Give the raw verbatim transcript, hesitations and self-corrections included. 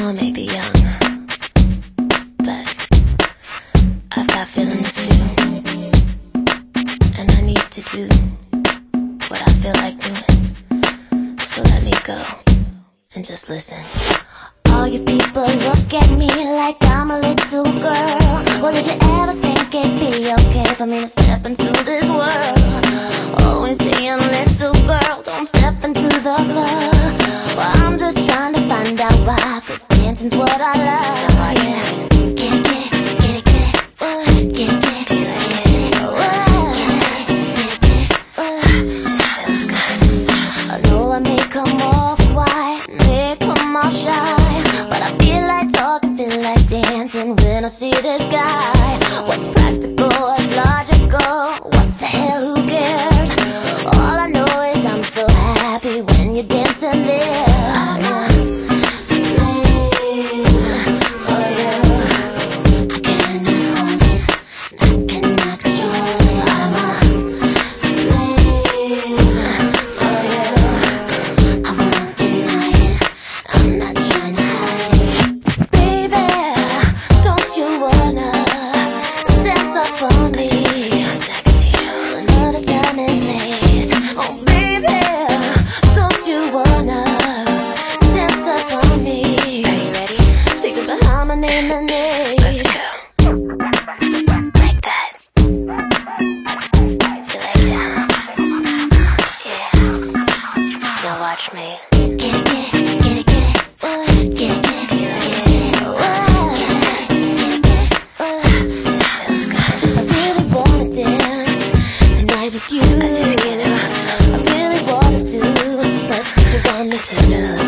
know I may be young, but I've got feelings too, and I need to do what I feel like doing. So let me go and just listen. All you people look at me like I'm a little girl. Well, did you ever think it'd be okay for me to step into this world? Always saying, little girl, don't step into the club. Well, I'm just trying to find out why, 'cause dancing's what I love, yeah. Get it, get it, get it, get it, uh, get it, get it, get it, get it, uh, get it, uh. I know I may come off quiet, may come off shy, but I feel like talking, feel like dancing when I see this guy. What's practical, what's logical, what the hell, who cares? All I know is I'm so happy when you're dancing there. I'm a slave for you. I cannot hold it, I cannot control it. I'm a slave for you. I won't deny it, I'm not trying to hide it. Baby, don't you wanna dance up on me to another time and place? Oh baby, don't you wanna dance up on me? Are you ready? Thinking behind my name and age. Let's go. Like that. You like that? Yeah. Now watch me. Get it, get it, get it, get it, uh, get it, get it, get it, get it, uh, get it, get it, uh. I really wanna dance tonight with you. I really wanna do what you want me to do.